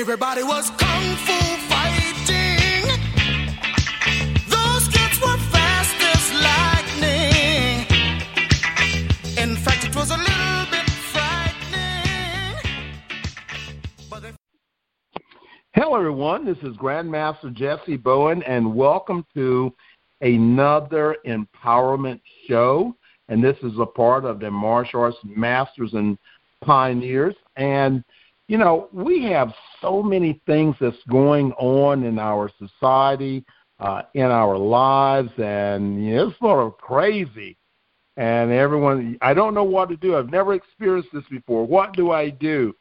Everybody was kung fu fighting. Those kids were fast as lightning. In fact, it was a little bit frightening. Hello, everyone. This is Grandmaster Jesse Bowen, and welcome to another empowerment show. And this is a part of the Martial Arts Masters and Pioneers. And, you know, we have so many things that's going on in our society, in our lives, and you know, it's sort of crazy. And everyone, I don't know what to do. I've never experienced this before. What do I do?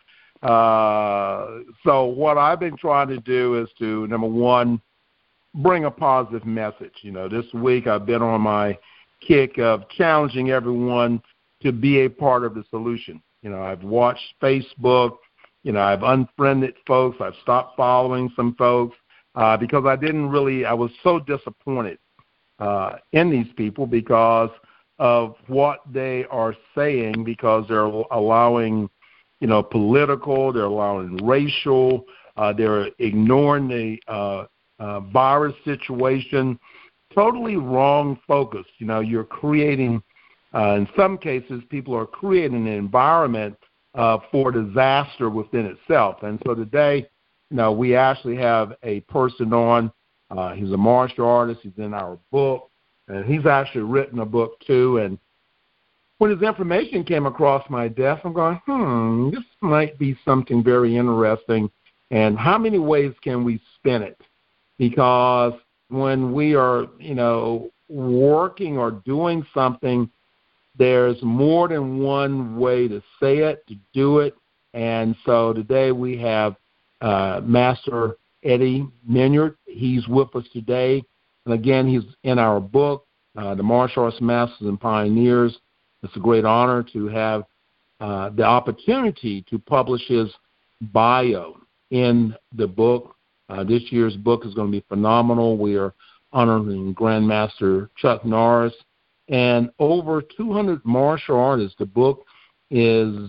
So what I've been trying to do is to, number one, bring a positive message. You know, this week I've been on my kick of challenging everyone to be a part of the solution. You know, I've watched Facebook. You know, I've unfriended folks. I've stopped following some folks because I was so disappointed in these people because of what they are saying, because they're allowing, you know, political, they're allowing racial, they're ignoring the virus situation. Totally wrong focus. You know, you're creating, in some cases, people are creating an environment for disaster within itself. And so today, you know, we actually have a person on. He's a martial artist. He's in our book, and he's actually written a book too. And when his information came across my desk, I'm going, this might be something very interesting. And how many ways can we spin it? Because when we are, you know, working or doing something, there's more than one way to say it, to do it. And so today we have Master Eddie Minyard. He's with us today. And again, he's in our book, The Martial Arts Masters and Pioneers. It's a great honor to have the opportunity to publish his bio in the book. This year's book is going to be phenomenal. We are honoring Grandmaster Chuck Norris and over 200 martial artists. The book is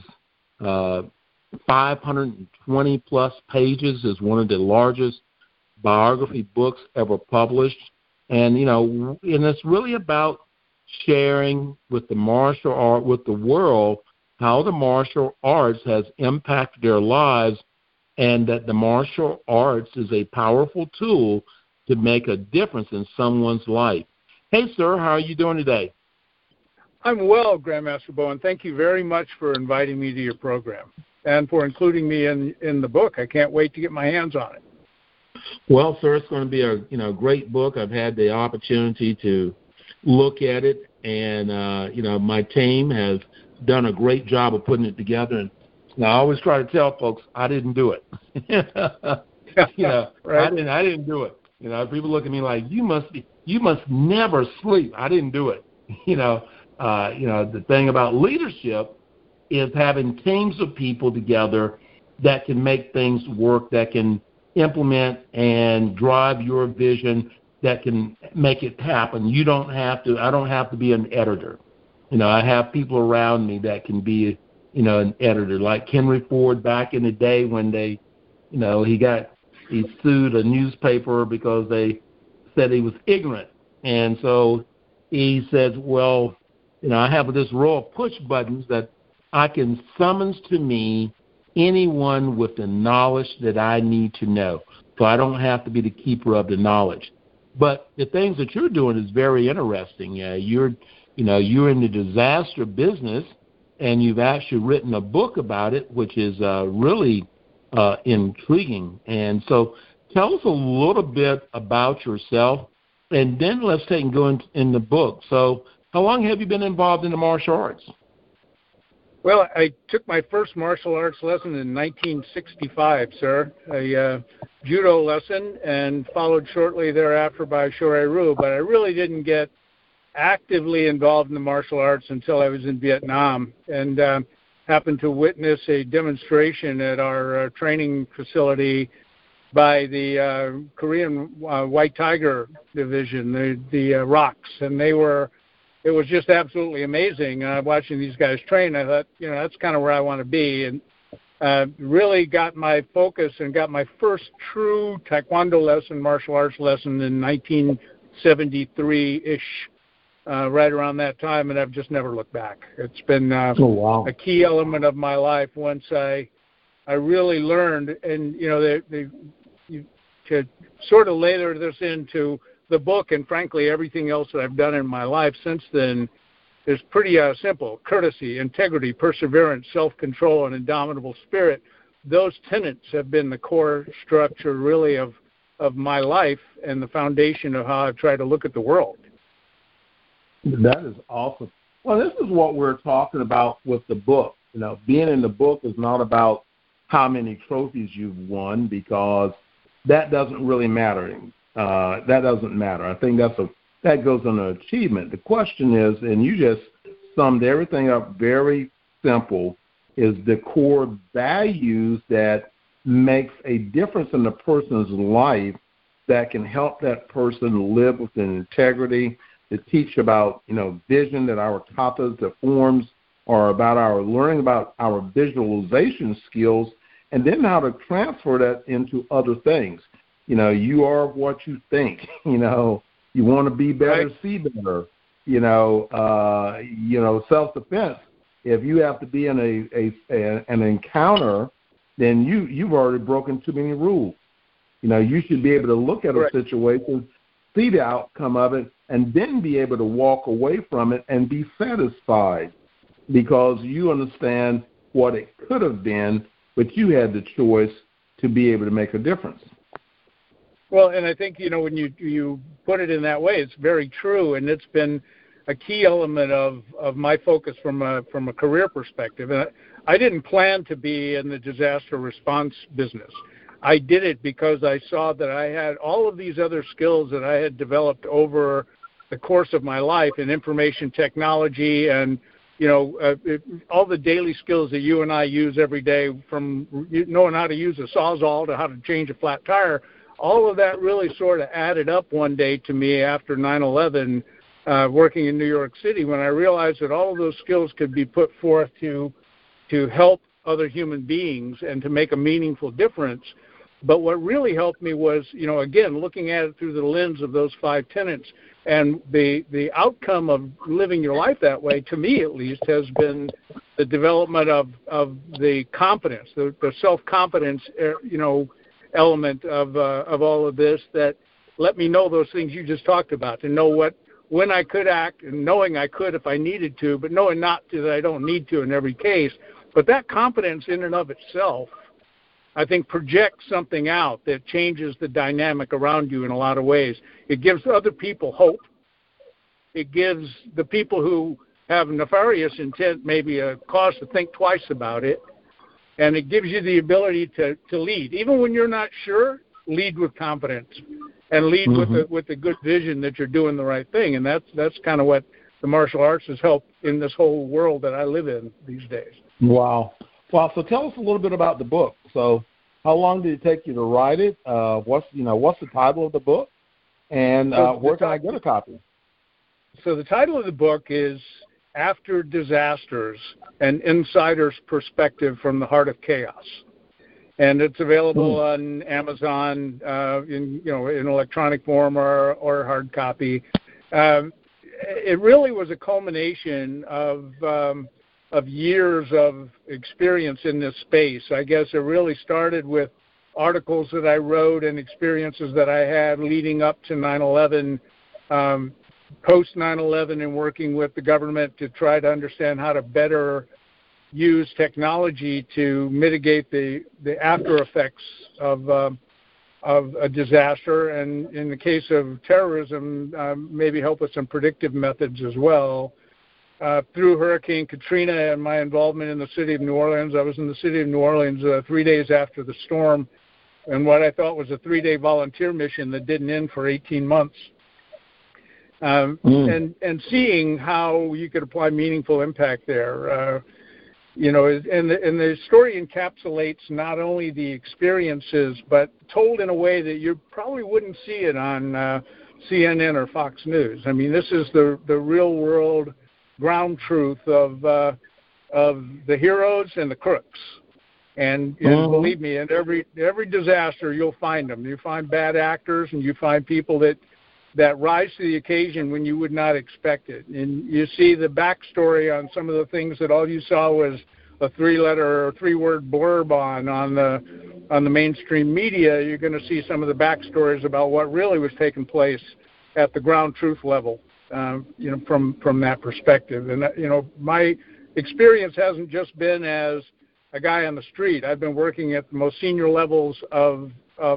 520-plus pages, is one of the largest biography books ever published. And, you know, and it's really about sharing with the martial art, with the world, how the martial arts has impacted their lives, and that the martial arts is a powerful tool to make a difference in someone's life. Hey, sir, how are you doing today? I'm well, Grandmaster Bowen. Thank you very much for inviting me to your program and for including me in the book. I can't wait to get my hands on it. Well, sir, it's going to be a great book. I've had the opportunity to look at it, and my team has done a great job of putting it together. And I always try to tell folks I didn't do it. Right. I didn't do it. You know, people look at me like you must never sleep. I didn't do it. The thing about leadership is having teams of people together that can make things work, that can implement and drive your vision, that can make it happen. I don't have to be an editor. You know, I have people around me that can be, an editor, like Henry Ford back in the day when he sued a newspaper because they said he was ignorant. And so he said, well, I have this row of push buttons that I can summons to me anyone with the knowledge that I need to know. So I don't have to be the keeper of the knowledge. But the things that you're doing is very interesting. You're in the disaster business, and you've actually written a book about it, which is really intriguing. And so tell us a little bit about yourself, and then let's take and go in the book. So how long have you been involved in the martial arts? Well, I took my first martial arts lesson in 1965, sir, a judo lesson, and followed shortly thereafter by Shorai-Ryu. But I really didn't get actively involved in the martial arts until I was in Vietnam, and happened to witness a demonstration at our training facility by the Korean White Tiger Division, the ROCs, and it was just absolutely amazing. Watching these guys train, I thought, that's kind of where I want to be. And really got my focus and got my first true Taekwondo lesson, martial arts lesson in 1973-ish, right around that time, and I've just never looked back. It's been a key element of my life once I really learned, and, you know, to sort of layer this into the book and, frankly, everything else that I've done in my life since then is pretty simple. Courtesy, integrity, perseverance, self-control, and indomitable spirit. Those tenets have been the core structure, really, of my life and the foundation of how I've tried to look at the world. That is awesome. Well, this is what we're talking about with the book. You know, being in the book is not about how many trophies you've won, because that doesn't really matter. That doesn't matter. I think that goes on an achievement. The question is, and you just summed everything up very simple, is the core values that makes a difference in the person's life that can help that person live with integrity, to teach about, you know, vision, that our katas, the forms, are about our learning about our visualization skills, and then how to transfer that into other things. You know, you are what you think. You know, you want to be better, right. See better. You know, self-defense. If you have to be in an encounter, then you've already broken too many rules. You know, you should be able to look at a situation, see the outcome of it, and then be able to walk away from it and be satisfied, because you understand what it could have been, but you had the choice to be able to make a difference. Well, and I think, you know, when you put it in that way, it's very true, and it's been a key element of my focus from a career perspective. And I didn't plan to be in the disaster response business. I did it because I saw that I had all of these other skills that I had developed over the course of my life in information technology and, you know, all the daily skills that you and I use every day, from knowing how to use a Sawzall to how to change a flat tire. All of that really sort of added up one day to me after 9/11, working in New York City, when I realized that all of those skills could be put forth to help other human beings and to make a meaningful difference. But what really helped me was, you know, again, looking at it through the lens of those 5 tenets, and the outcome of living your life that way, to me at least, has been the development of the competence, the self-confidence, you know, element of all of this, that let me know those things you just talked about, to know when I could act, and knowing I could if I needed to, but knowing not to, that I don't need to in every case. But that confidence in and of itself, I think, projects something out that changes the dynamic around you in a lot of ways. It gives other people hope. It gives the people who have nefarious intent maybe a cause to think twice about it. And it gives you the ability to lead. Even when you're not sure, lead with confidence and lead with the good vision that you're doing the right thing. And that's kind of what the martial arts has helped in this whole world that I live in these days. Wow. So tell us a little bit about the book. So how long did it take you to write it? What's the title of the book? And where can I get a copy? So the title of the book is After Disasters, an Insider's Perspective from the Heart of Chaos. And it's available on Amazon in electronic form or hard copy. It really was a culmination of years of experience in this space. I guess it really started with articles that I wrote and experiences that I had leading up to 9/11, post 9/11, and working with the government to try to understand how to better use technology to mitigate the after effects of a disaster, and in the case of terrorism, maybe help with some predictive methods as well. Through Hurricane Katrina and my involvement in the city of New Orleans, I was in the city of New Orleans 3 days after the storm, and what I thought was a 3-day volunteer mission that didn't end for 18 months. And seeing how you could apply meaningful impact there. And the story encapsulates not only the experiences, but told in a way that you probably wouldn't see it on CNN or Fox News. I mean, this is the real world ground truth of the heroes and the crooks. And believe me, in every disaster, you'll find them. You find bad actors, and you find people that rise to the occasion when you would not expect it. And you see the backstory on some of the things that all you saw was a 3-letter or 3-word blurb on the mainstream media. You're going to see some of the backstories about what really was taking place at the ground truth level, from that perspective. And my experience hasn't just been as a guy on the street. I've been working at the most senior levels of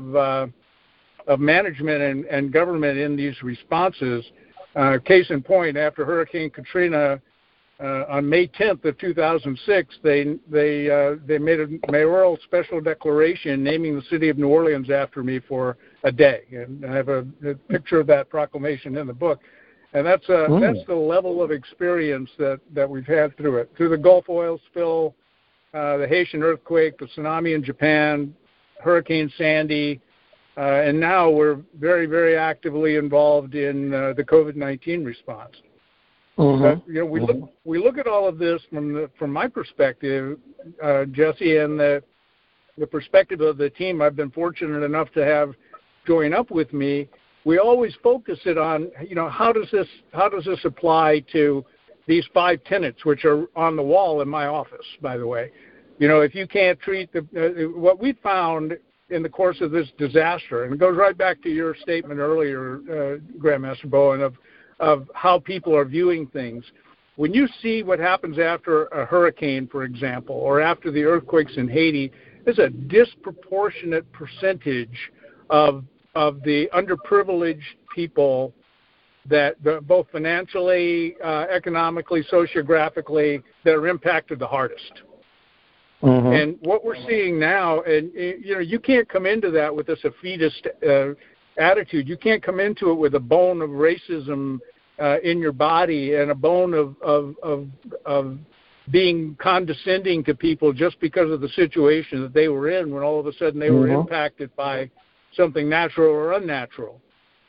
management and government in these responses. Case in point, after Hurricane Katrina, on May 10th of 2006, they made a mayoral special declaration naming the city of New Orleans after me for a day, and I have a picture of that proclamation in the book. And that's the level of experience that we've had through it, through the Gulf oil spill, the Haitian earthquake, the tsunami in Japan, Hurricane Sandy, and now we're very, very actively involved in the COVID-19 response. But, we look at all of this from my perspective, Jesse, and the perspective of the team I've been fortunate enough to have join up with me. We always focus it on, how does this apply to these 5 tenets, which are on the wall in my office, by the way. If you can't treat what we found in the course of this disaster, and it goes right back to your statement earlier, Grandmaster Bowen, of how people are viewing things. When you see what happens after a hurricane, for example, or after the earthquakes in Haiti, there's a disproportionate percentage of the underprivileged people that both financially, economically, sociographically, that are impacted the hardest. And what we're seeing now, and you can't come into that with this defeatist attitude. You can't come into it with a bone of racism in your body and a bone of being condescending to people just because of the situation that they were in, when all of a sudden they were impacted by something natural or unnatural.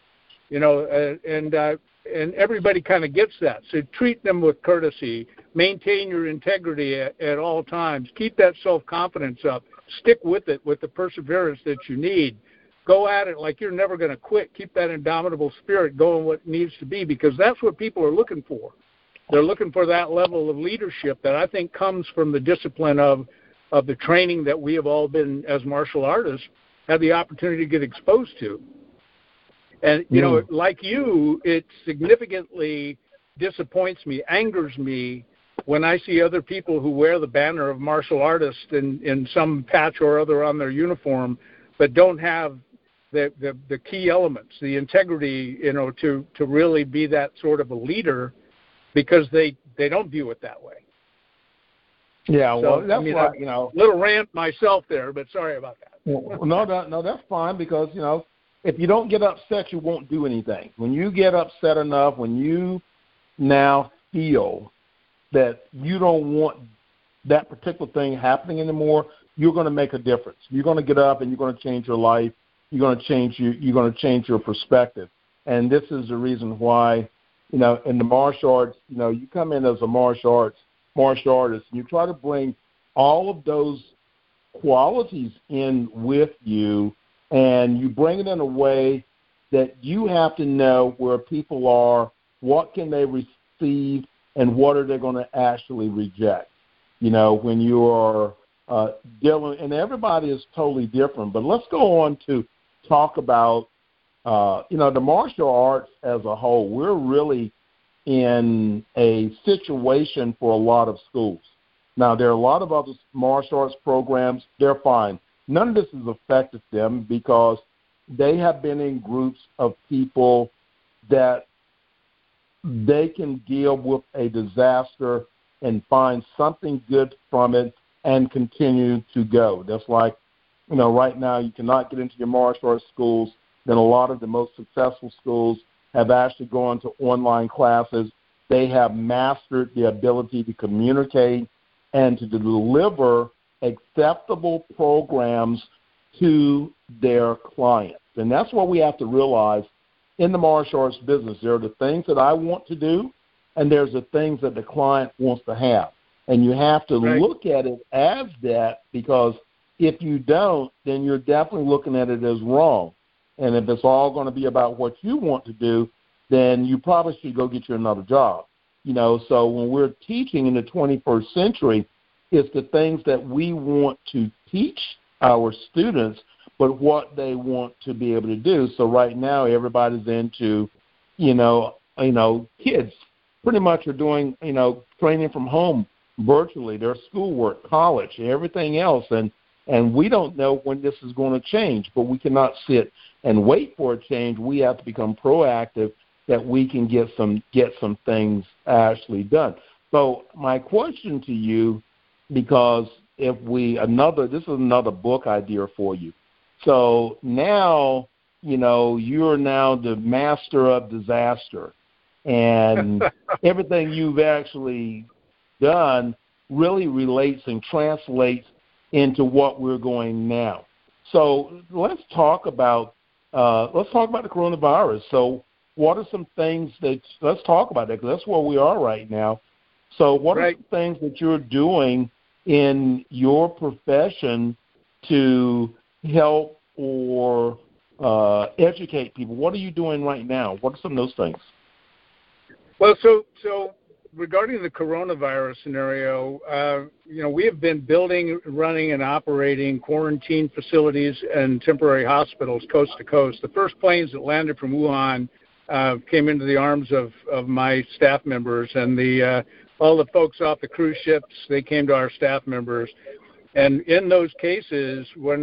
And everybody kind of gets that. So treat them with courtesy. Maintain your integrity at all times. Keep that self-confidence up. Stick with it with the perseverance that you need. Go at it like you're never going to quit. Keep that indomitable spirit going what needs to be, because that's what people are looking for. They're looking for that level of leadership that I think comes from the discipline of the training that we have all been, as martial artists, had the opportunity to get exposed to. And, like you, it significantly disappoints me, angers me, when I see other people who wear the banner of martial artist in some patch or other on their uniform, but don't have the key elements, the integrity, to really be that sort of a leader, because they don't view it that way. Yeah, well, so, that's little rant myself there, but sorry about that. Well, no, that's fine, because, if you don't get upset, you won't do anything. When you get upset enough, when you now feel that you don't want that particular thing happening anymore, you're going to make a difference. You're going to get up and you're going to change your life. You're going to change your perspective. And this is the reason why, in the martial arts, you come in as a martial artist, and you try to bring all of those qualities in with you, and you bring it in a way that you have to know where people are, what can they receive, and what are they going to actually reject. When you are dealing, and everybody is totally different. But let's go on to talk about, the martial arts as a whole. We're really in a situation for a lot of schools. Now, there are a lot of other martial arts programs. They're fine. None of this has affected them because they have been in groups of people that they can deal with a disaster and find something good from it and continue to go. That's like, right now you cannot get into your martial arts schools. Then a lot of the most successful schools have actually gone to online classes. They have mastered the ability to communicate and to deliver acceptable programs to their clients. And that's what we have to realize in the martial arts business. There are the things that I want to do, and there's the things that the client wants to have. And you have to Right. look at it as that, because if you don't, then you're definitely looking at it as wrong. And if it's all going to be about what you want to do, then you probably should go get you another job. So when we're teaching in the 21st century, it's the things that we want to teach our students, but what they want to be able to do. So right now, everybody's into, kids pretty much are doing, training from home virtually, their schoolwork, college, everything else. And we don't know when this is going to change, but we cannot sit and wait for a change. We have to become proactive that we can get some things actually done. So my question to you, because this is another book idea for you. So now, you're now the master of disaster, and everything you've actually done really relates and translates into what we're going now. So let's talk about the coronavirus. So what are some things let's talk about that, because that's where we are right now. So what are some things that you're doing in your profession to help or educate people? What are you doing right now? What are some of those things? Well, so regarding the coronavirus scenario, we have been building, running, and operating quarantine facilities and temporary hospitals coast to coast. The first planes that landed from Wuhan came into the arms of my staff members, and all the folks off the cruise ships, they came to our staff members. And in those cases,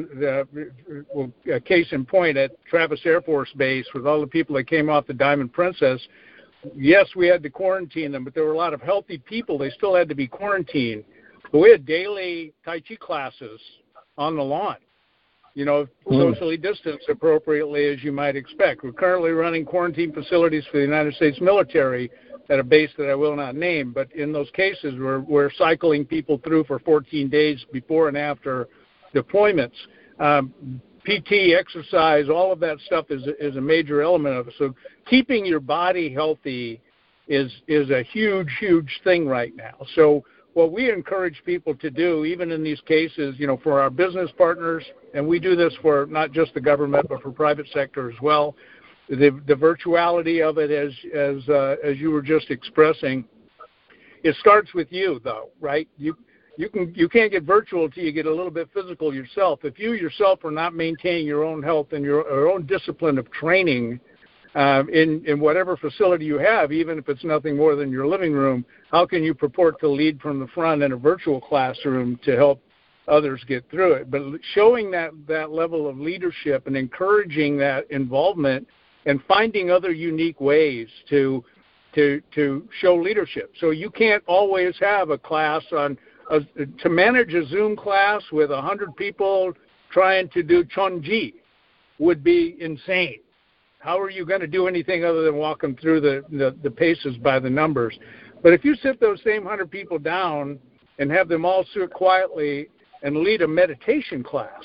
a case in point at Travis Air Force Base, with all the people that came off the Diamond Princess, yes, we had to quarantine them, but there were a lot of healthy people. They still had to be quarantined. But we had daily Tai Chi classes on the lawn, socially distanced appropriately, as you might expect. We're currently running quarantine facilities for the United States military at a base that I will not name, but in those cases, we're cycling people through for 14 days before and after deployments. PT, exercise, all of that stuff is a major element of it. So keeping your body healthy is a huge, huge thing right now. So what we encourage people to do, even in these cases, for our business partners, and we do this for not just the government, but for private sector as well, the virtuality of it, as you were just expressing, it starts with you, though, right? You can't get virtual until you get a little bit physical yourself. If you yourself are not maintaining your own health and your own discipline of training in whatever facility you have, even if it's nothing more than your living room, how can you purport to lead from the front in a virtual classroom to help others get through it? But showing that level of leadership and encouraging that involvement and finding other unique ways to show leadership. So you can't always have a class to manage a Zoom class with 100 people trying to do Chonji would be insane. How are you going to do anything other than walk them through the paces by the numbers? But if you sit those same 100 people down and have them all sit quietly and lead a meditation class,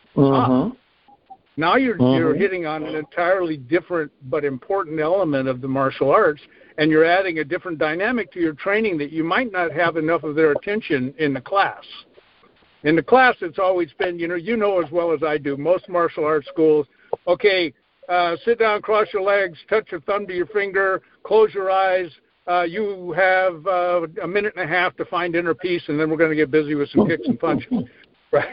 now you're hitting on an entirely different but important element of the martial arts, and you're adding a different dynamic to your training that you might not have enough of their attention in the class. In the class, it's always been, you know as well as I do, most martial arts schools, okay, sit down, cross your legs, touch your thumb to your finger, close your eyes. You have a minute and a half to find inner peace, and then we're going to get busy with some kicks and punches. Right?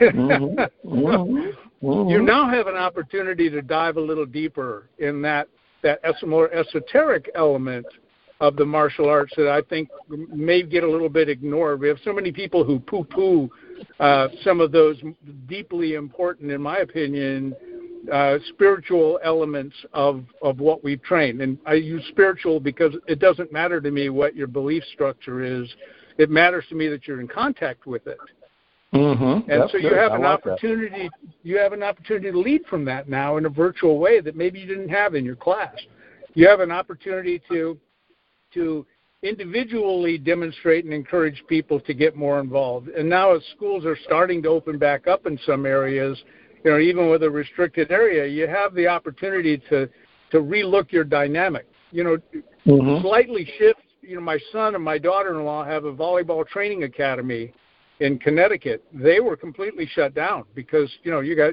You now have an opportunity to dive a little deeper in that more esoteric element of the martial arts that I think may get a little bit ignored. We have so many people who poo-poo some of those deeply important, in my opinion, spiritual elements of what we've trained. And I use spiritual because it doesn't matter to me what your belief structure is. It matters to me that you're in contact with it. And That's so you good. have I an like opportunity. You have an opportunity to lead from that now in a virtual way that maybe you didn't have in your class. You have an opportunity to individually demonstrate and encourage people to get more involved. And now as schools are starting to open back up in some areas, even with a restricted area, you have the opportunity to relook your dynamic. Slightly shift my son and my daughter-in-law have a volleyball training academy in Connecticut. They were completely shut down because, you got,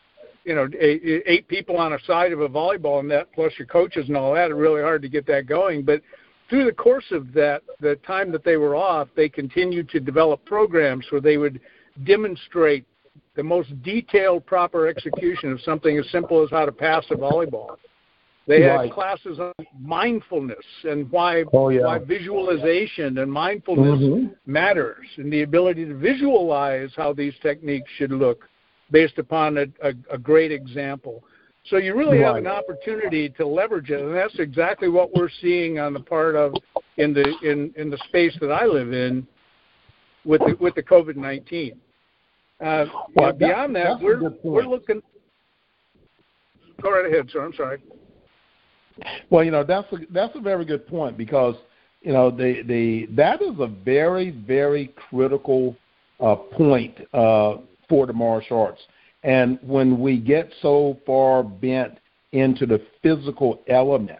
8 people on a side of a volleyball net, plus your coaches and all that. It's really hard to get that going. But through the course of that, the time that they were off, they continued to develop programs where they would demonstrate the most detailed, proper execution of something as simple as how to pass a volleyball. They had classes on mindfulness and why visualization and mindfulness matters, and the ability to visualize how these techniques should look based upon a great example. So you really have an opportunity to leverage it, and that's exactly what we're seeing on the part of in the space that I live in with the COVID-19. Beyond that, we're looking. Go right ahead, sir. I'm sorry. Well, that's a very good point, because that is a very, very critical point for the martial arts. And when we get so far bent into the physical element,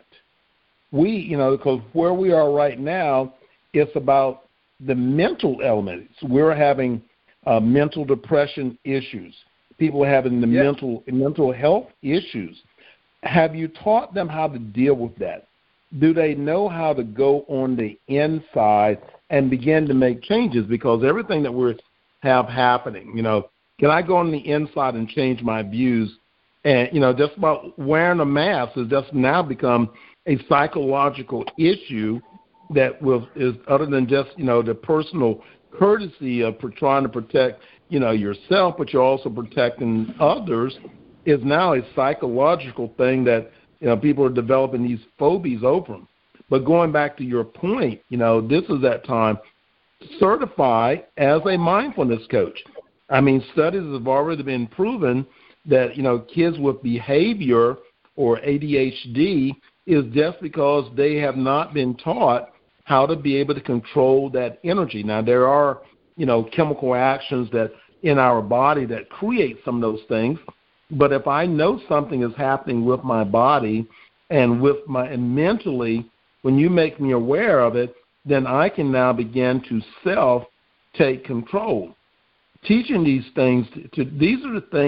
because where we are right now, it's about the mental element. We're having mental depression issues. People are having the mental health issues. Have you taught them how to deal with that? Do they know how to go on the inside and begin to make changes? Because everything that we have happening, can I go on the inside and change my views? And, just about wearing a mask has just now become a psychological issue that is other than just, the personal courtesy of trying to protect, yourself, but you're also protecting others, is now a psychological thing that, people are developing these phobias over them. But going back to your point, this is that time to certify as a mindfulness coach. I mean, studies have already been proven that, kids with behavior or ADHD is just because they have not been taught how to be able to control that energy. Now, there are, chemical actions that in our body that create some of those things. But if I know something is happening with my body and mentally, when you make me aware of it, then I can now begin to take control. Teaching these things, these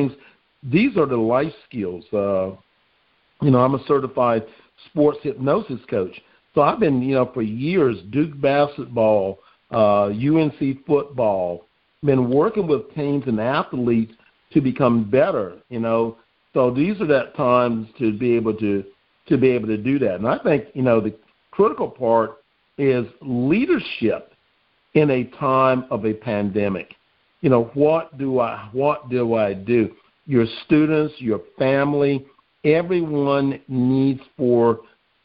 are the life skills. I'm a certified sports hypnosis coach. So I've been, for years, Duke basketball, UNC football, been working with teams and athletes to become better, So these are that times to be able to do that. And I think, the critical part is leadership in a time of a pandemic. What do I do? Your students, your family, everyone needs for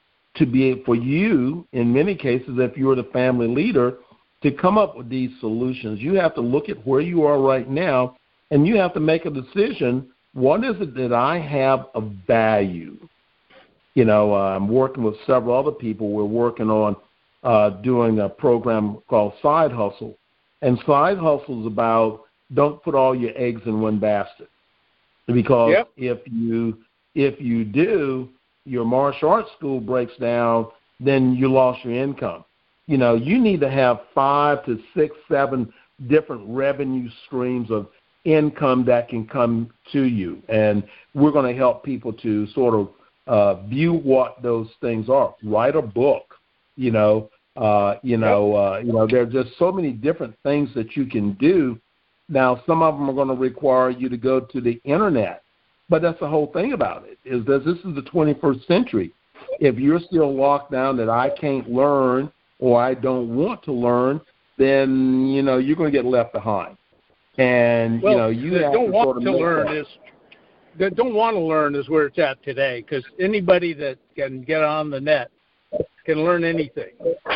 you, in many cases, if you're the family leader, to come up with these solutions. You have to look at where you are right now, and you have to make a decision. What is it that I have of value? I'm working with several other people. We're working on doing a program called Side Hustle. And Side Hustle is about don't put all your eggs in one basket. Because if you do, your martial arts school breaks down, then you lost your income. You need to have 5 to 6, 7 different revenue streams of income that can come to you. And we're going to help people to sort of view what those things are. Write a book, there are just so many different things that you can do. Now, some of them are going to require you to go to the internet, but that's the whole thing about it, is that this is the 21st century. If you're still locked down that I can't learn or I don't want to learn, then, you're going to get left behind. And, you have don't to want sort of to learn is that don't want to learn is where it's at today, because anybody that can get on the net can learn anything.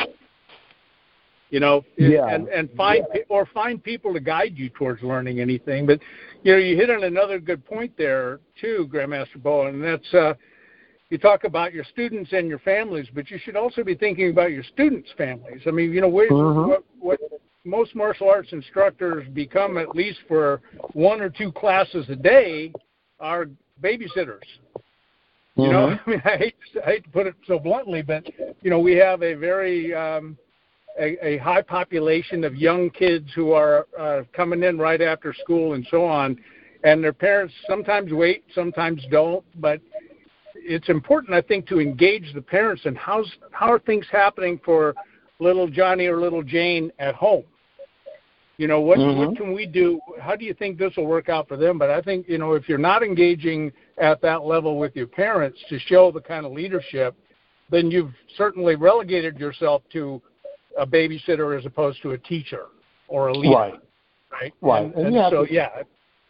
And find people to guide you towards learning anything. But you hit on another good point there too, Grandmaster Bowen, and that's you talk about your students and your families, but you should also be thinking about your students' families. I mean, what most martial arts instructors become, at least for 1 or 2 classes a day, are babysitters. You know, I mean, I hate to put it so bluntly, but, you know, we have a very a high population of young kids who are coming in right after school and so on, and their parents sometimes wait, sometimes don't, but it's important, I think, to engage the parents and how are things happening for little Johnny or little Jane at home. You know, what can we do? How do you think this will work out for them? But I think, you know, if you're not engaging at that level with your parents to show the kind of leadership, then you've certainly relegated yourself to a babysitter as opposed to a teacher or a leader. Right. And so, yeah.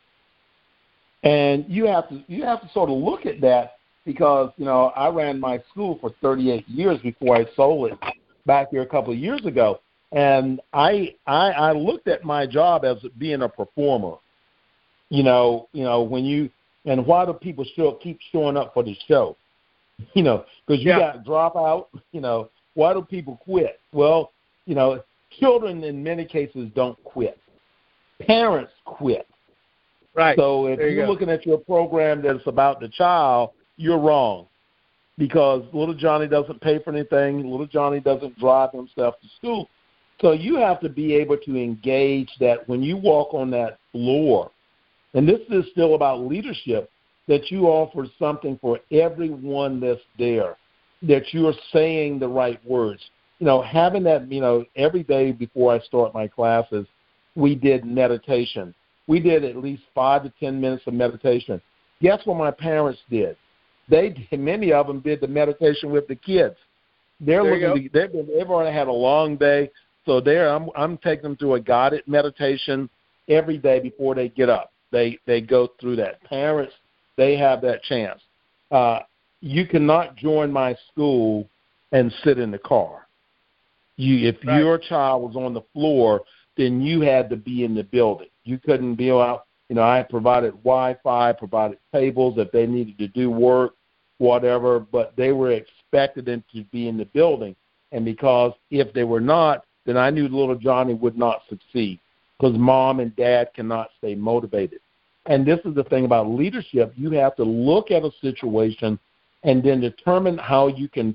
And you have to sort of look at that because, you know, I ran my school for 38 years before I sold it back here a couple of years ago. And I looked at my job as being a performer. You know, when you, and why do people keep showing up for the show? You know, because you got dropout, you know, why do people quit? Well, you know, children in many cases don't quit. Parents quit. Right. So if you're looking at your program that's about the child, you're wrong. Because little Johnny doesn't pay for anything. Little Johnny doesn't drive himself to school. So you have to be able to engage that when you walk on that floor, and this is still about leadership, that you offer something for everyone that's there, that you're saying the right words. You know, having that, you know, every day before I start my classes, we did meditation. We did at least 5 to 10 minutes of meditation. Guess what my parents did? Many of them did the meditation with the kids. They've already had a long day. So I'm taking them through a guided meditation every day before they get up. They go through that. Parents, they have that chance. You cannot join my school and sit in the car. If your child was on the floor, then you had to be in the building. You couldn't be out. You know, I provided Wi-Fi, provided tables if they needed to do work, whatever, but they were expected them to be in the building. And because if they were not, then I knew little Johnny would not succeed because mom and dad cannot stay motivated. And this is the thing about leadership. You have to look at a situation and then determine how you can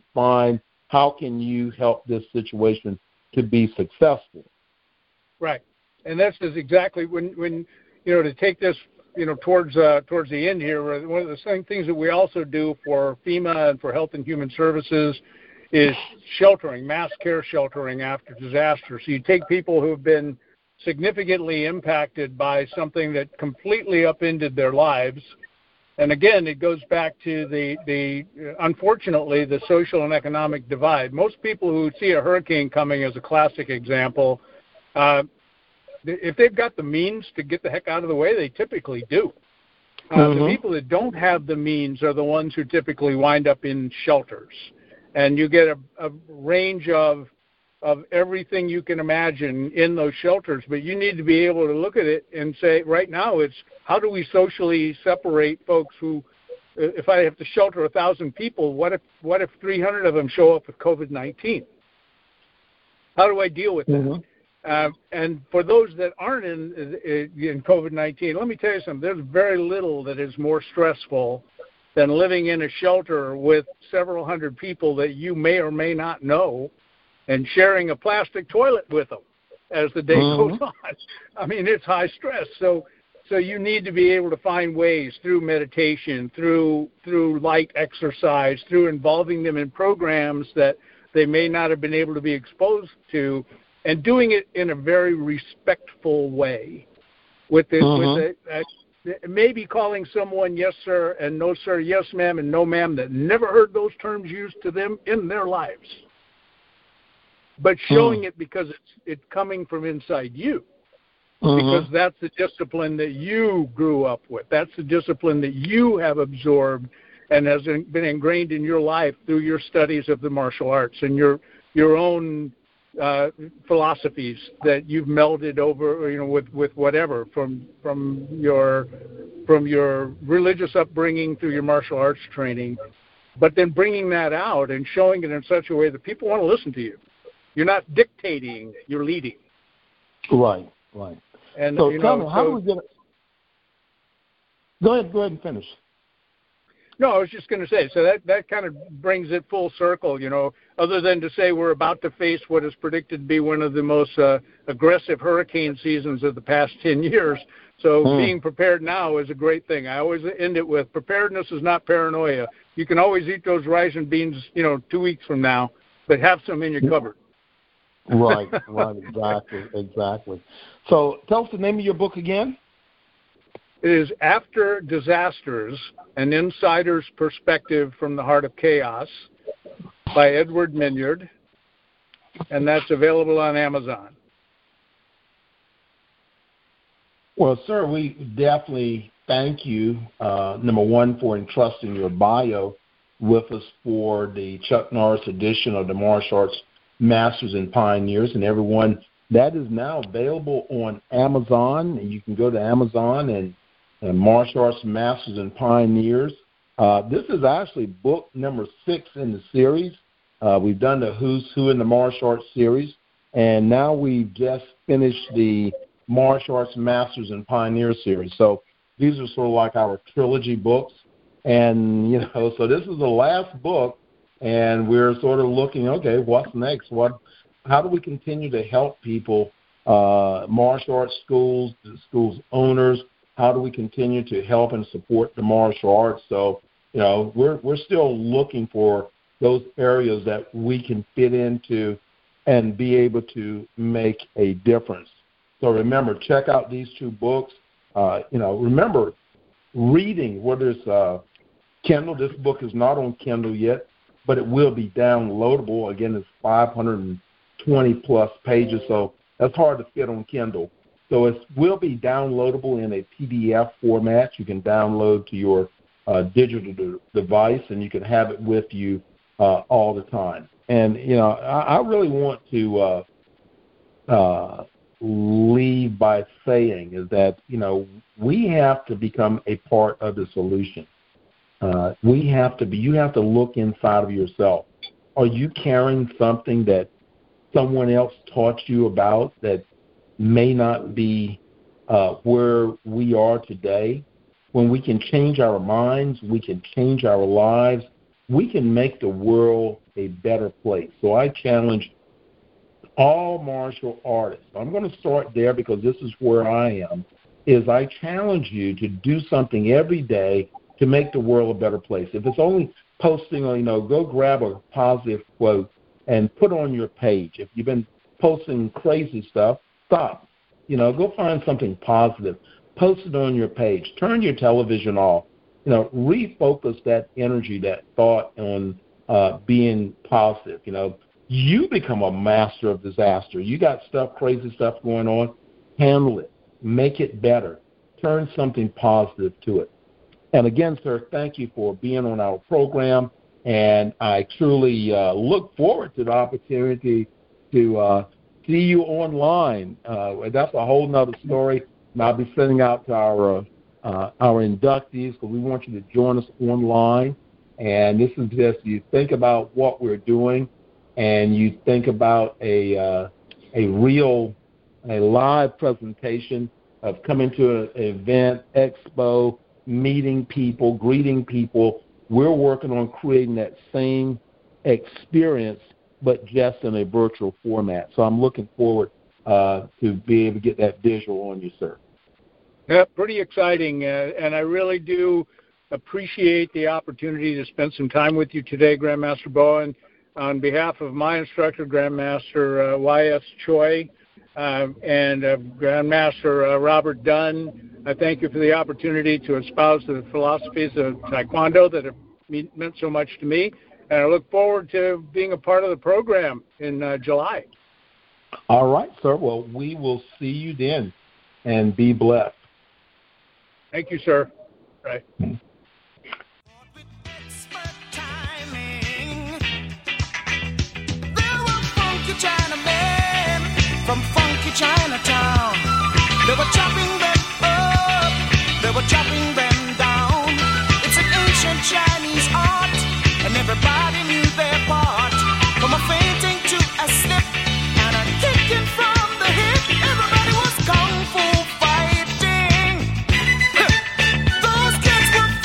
help this situation to be successful. Right. And this is exactly when you know, to take this, you know, towards the end here, one of the same things that we also do for FEMA and for Health and Human Services is sheltering, mass care sheltering after disaster. So you take people who have been significantly impacted by something that completely upended their lives. And again, it goes back to the unfortunately, the social and economic divide. Most people who see a hurricane coming as a classic example, if they've got the means to get the heck out of the way, they typically do. The people that don't have the means are the ones who typically wind up in shelters. And you get a range of everything you can imagine in those shelters, but you need to be able to look at it and say, right now, it's how do we socially separate folks who, if I have to shelter 1,000 people, what if 300 of them show up with COVID-19? How do I deal with that? And for those that aren't in COVID-19, let me tell you something. There's very little that is more stressful than living in a shelter with several hundred people that you may or may not know and sharing a plastic toilet with them as the day goes on. I mean, it's high stress. So you need to be able to find ways through meditation, through light exercise, through involving them in programs that they may not have been able to be exposed to, and doing it in a very respectful way with maybe calling someone yes, sir, and no, sir, yes, ma'am, and no, ma'am, that never heard those terms used to them in their lives. But showing it because it's coming from inside you. Because that's the discipline that you grew up with. That's the discipline that you have absorbed and has been ingrained in your life through your studies of the martial arts and your own philosophies that you've melded over, you know, with whatever from your religious upbringing through your martial arts training, but then bringing that out and showing it in such a way that people want to listen to you. You're not dictating, you're leading. Right. And so tell me, how do we get it? Go ahead and finish. No, I was just going to say, so that kind of brings it full circle, other than to say we're about to face what is predicted to be one of the most aggressive hurricane seasons of the past 10 years. So being prepared now is a great thing. I always end it with preparedness is not paranoia. You can always eat those rice and beans, 2 weeks from now, but have some in your cupboard. Right, exactly. So tell us the name of your book again. It is After Disasters, An Insider's Perspective from the Heart of Chaos by Edward Minyard, and that's available on Amazon. Well, sir, we definitely thank you, number one, for entrusting your bio with us for the Chuck Norris edition of the Martial Arts Masters and Pioneers. And everyone, that is now available on Amazon. And you can go to Amazon and Martial Arts Masters and Pioneers. This is actually book number 6 in the series. We've done the Who's Who in the Martial Arts series, and now we've just finished the Martial Arts Masters and Pioneers series. So these are sort of like our trilogy books. And, so this is the last book, and we're sort of looking, okay, what's next? How do we continue to help people, martial arts schools, the schools owners? How do we continue to help and support the martial arts? So, we're still looking for those areas that we can fit into and be able to make a difference. So remember, check out these 2 books. Remember, reading, whether it's Kindle. This book is not on Kindle yet, but it will be downloadable. Again, it's 520-plus pages, so that's hard to fit on Kindle. So it will be downloadable in a PDF format. You can download to your digital device, and you can have it with you all the time. And, I really want to leave by saying is that, we have to become a part of the solution. You have to look inside of yourself. Are you carrying something that someone else taught you about that may not be where we are today? When we can change our minds, we can change our lives, we can make the world a better place. So I challenge all martial artists. I'm going to start there because this is where I am, is I challenge you to do something every day to make the world a better place. If it's only posting, go grab a positive quote and put on your page. If you've been posting crazy stuff, stop. Go find something positive. Post it on your page. Turn your television off. Refocus that energy, that thought on being positive. You become a master of disaster. You got crazy stuff going on. Handle it. Make it better. Turn something positive to it. And again, sir, thank you for being on our program. And I truly look forward to the opportunity to see you online. That's a whole nother story. And I'll be sending out to our inductees because we want you to join us online. And this is just, you think about what we're doing, and you think about a live presentation of coming to an event, expo, meeting people, greeting people. We're working on creating that same experience, but just in a virtual format. So I'm looking forward to be able to get that visual on you, sir. Yeah, pretty exciting, and I really do appreciate the opportunity to spend some time with you today, Grandmaster Bowen. On behalf of my instructor, Grandmaster Y.S. Choi, and Grandmaster Robert Dunn, I thank you for the opportunity to espouse the philosophies of Taekwondo that have meant so much to me, and I look forward to being a part of the program in July. All right, sir. Well, we will see you then, and be blessed. Thank you, sir. Right. Mm-hmm. From funky Chinatown, they were chopping them up, they were chopping them down. It's an ancient Chinese art, and everybody knew their part. From a fainting to a slip, and a kicking from the hip, everybody was kung fu fighting. Those kids were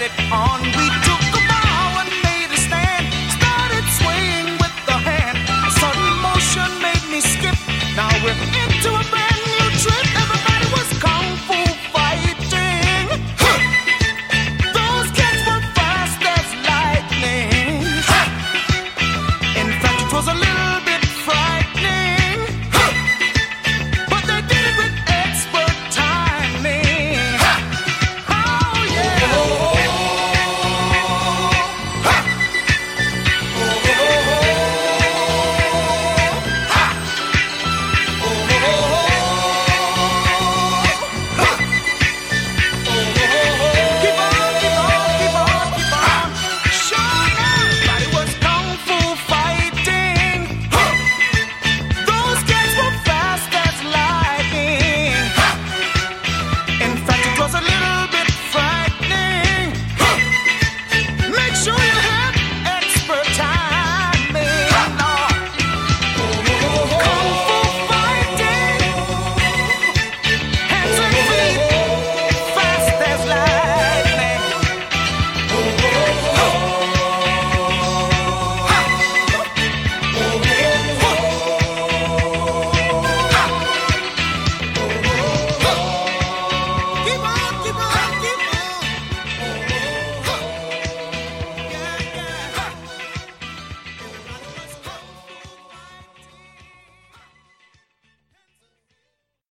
it on